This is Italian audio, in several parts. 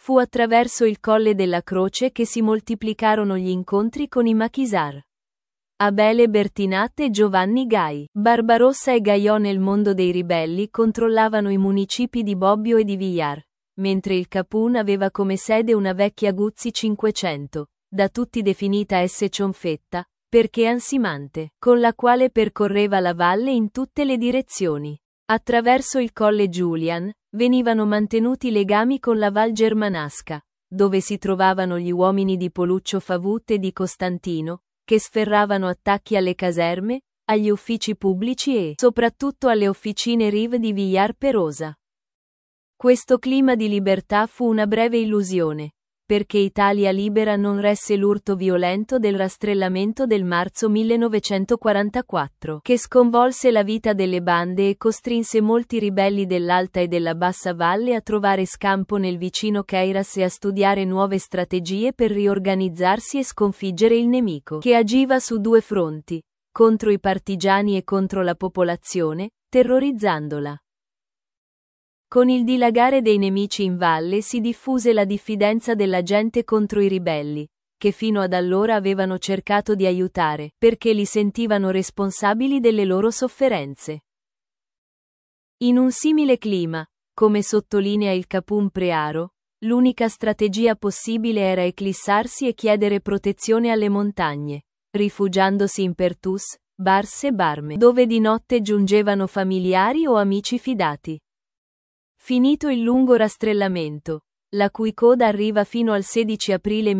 Fu attraverso il Colle della Croce che si moltiplicarono gli incontri con i maquisard. Abele Bertinat e Giovanni Gai, Barbarossa e Gaiò nel mondo dei ribelli controllavano i municipi di Bobbio e di Villar, mentre il Capun aveva come sede una vecchia Guzzi 500, da tutti definita S. Cionfetta, perché ansimante, con la quale percorreva la valle in tutte le direzioni. Attraverso il Colle Giulian, venivano mantenuti legami con la Val Germanasca, dove si trovavano gli uomini di Poluccio Favut e di Costantino, che sferravano attacchi alle caserme, agli uffici pubblici e, soprattutto alle officine Rive di Villar Perosa. Questo clima di libertà fu una breve illusione, perché Italia Libera non resse l'urto violento del rastrellamento del marzo 1944, che sconvolse la vita delle bande e costrinse molti ribelli dell'Alta e della Bassa Valle a trovare scampo nel vicino Queyras e a studiare nuove strategie per riorganizzarsi e sconfiggere il nemico, che agiva su due fronti, contro i partigiani e contro la popolazione, terrorizzandola. Con il dilagare dei nemici in valle si diffuse la diffidenza della gente contro i ribelli, che fino ad allora avevano cercato di aiutare, perché li sentivano responsabili delle loro sofferenze. In un simile clima, come sottolinea il Capun Prearo, l'unica strategia possibile era eclissarsi e chiedere protezione alle montagne, rifugiandosi in Pertus, Bars e Barme, dove di notte giungevano familiari o amici fidati. Finito il lungo rastrellamento, la cui coda arriva fino al 16 aprile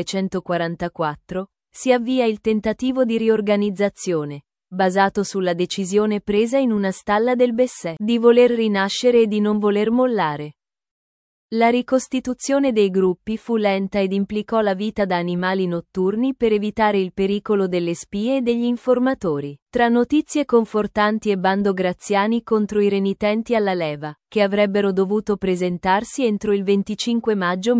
1944, si avvia il tentativo di riorganizzazione, basato sulla decisione presa in una stalla del Bessè, di voler rinascere e di non voler mollare. La ricostituzione dei gruppi fu lenta ed implicò la vita da animali notturni per evitare il pericolo delle spie e degli informatori, tra notizie confortanti e bando graziani contro i renitenti alla leva, che avrebbero dovuto presentarsi entro il 25 maggio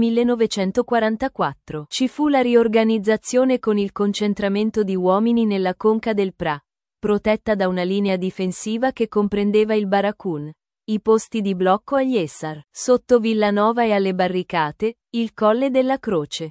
1944. Ci fu la riorganizzazione con il concentramento di uomini nella conca del Pra, protetta da una linea difensiva che comprendeva il Baracun, i posti di blocco agli Essar, sotto Villanova e alle barricate, il Colle della Croce.